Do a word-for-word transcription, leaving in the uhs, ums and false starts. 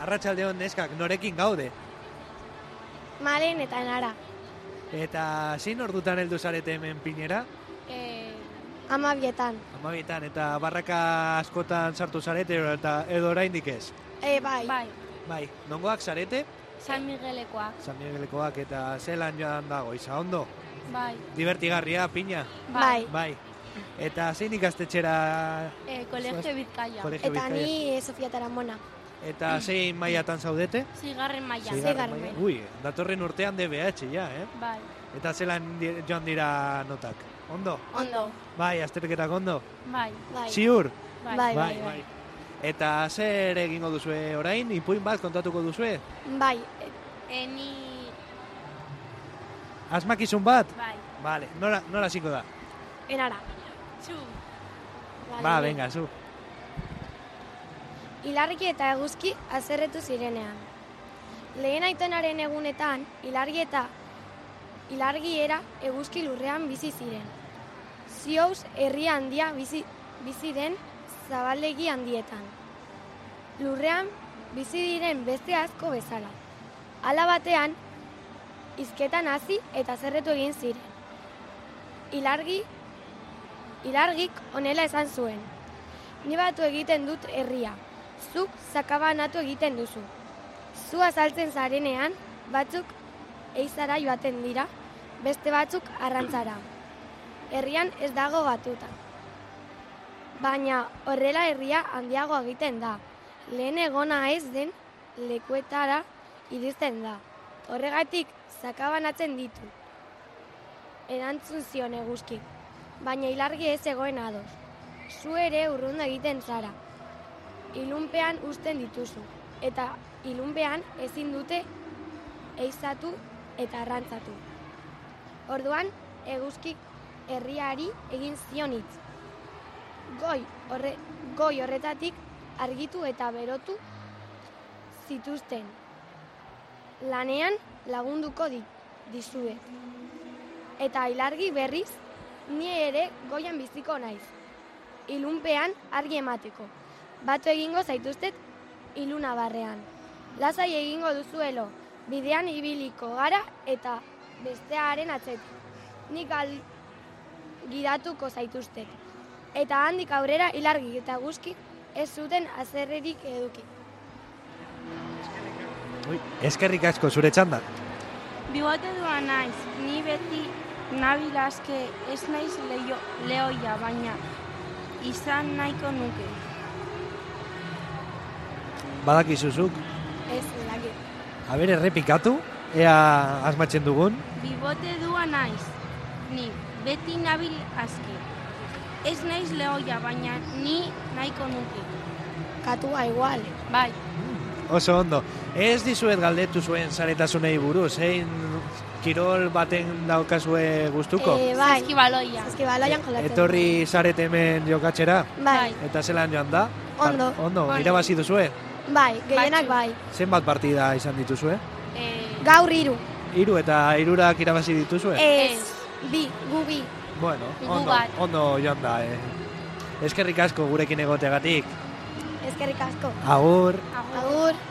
Arratsaldeon neskak, norekin gaude? Malen eta Nara. Eta zein ordutan heldu zarete hemen Pinera? Eh, Amabietan. Amabietan, eta barraka askotan sartu zarete eta edo oraindik ez? Eh, bai. Bai, Bai, nongoak zarete? San Miguelekoak. San Miguelekoak eta zelan joan dago, iza ondo? Bai, Divertigarria, Pina? Bai. Bai. Eta zein ikastetxera? eh, Colegio Bizkaia. Colegio Eta Bizkaia. ni Sofia Taramona. Eta zein mailatan zaudete? Zigarren maila. Seigarren maila. maila. Ui, datorren urtean D B H ja, eh? Bai, Eta zelan di- joan dira notak? Ondo? ondo. Bai, azterketak ondo? Bai, Bai. Ziur? bai. Bai, bai, bai. Eta zer egingo duzue orain? Ipuin bat kontatuko duzue? Bai. Eh, ni... Asmakizun bat? Bai. Vale, nola, nola ziko da? Enara. Txu. Ba, venga, zu. Ilargi eta eguzki azerretu zirenean. Lehen aitonaren egunetan, ilargi eta ilargi era eguzki lurrean bizi ziren. Ziouz herri handia bizi, bizi den zabaldegi handietan. Lurrean bizi diren beste asko bezala. Hala batean, hizketan hasi eta zerretu egin ziren. Ilargi, ilargik honela esan zuen. Ni batu egiten dut herria, zuk sakabanatu egiten duzu. Zu azaltzen zarenean, batzuk eizara joaten dira, beste batzuk arrantzara. Herrian ez dago batuta. Baina horrela herria handiago egiten da. Lehen egona ez den lekuetara iristen da. Horregatik sakabanatzen ditu. Erantzun zion eguzkik, baina ilargi ez egoen ados. Zu ere urrundu egiten zara. Ilunpean uzten dituzu, eta ilunpean ezin dute eizatu eta arrantzatu. Orduan, eguzkik herriari egin zion hitz. Goi, horre, goi horretatik argitu eta berotu zituzten. Lanean lagunduko di, dizuet. Eta ilargi berriz, ni ere goian biziko naiz. Ilunpean argi emateko. Batu egingo zaituztet iluna barrean. Lasai egingo duzuelo, bidean ibiliko gara eta bestearen atzetik. Nik al gidatuko zaituztet. Eta handik aurrera ilargi eta eguzki ez zuten azerrerik eduki. Ui, eskerrik asko zure txanda. Bigote dua naiz, ni beti nabil aske ez naiz leio, lehoia, baina izan nahiko nuke. Badakizuzuk, Ez, lagi. haber errepikatu, ea asmatzen dugun. Bibote dua naiz, ni beti nabil aske. Ez naiz lehoia, baina ni nahiko nuke. Katua igual. Bai, Oso ondo. Ez dizuet galdetu zuen zaretasunei buruz, zein kirol baten daukazue gustuko? Eh, bai. Saskibaloia. Saskibaloian jolatzen. Etorri zarete hemen jokatzera, Bai, eta zelan joan da? Ondo. Par- Ondo, Ondo. irabazi duzue? bai, gehienak Batzuk. bai. Zenbat partida izan dituzue? Eh, Gaur hiru. Hiru eta hirurak irabazi dituzue? Ez, bi, gu bi. Bueno, Gu ondo, bat. ondo joan da. Eh. Eskerrik asko gurekin egotegatik. Eskerrik asko. Agur. agur. Agur.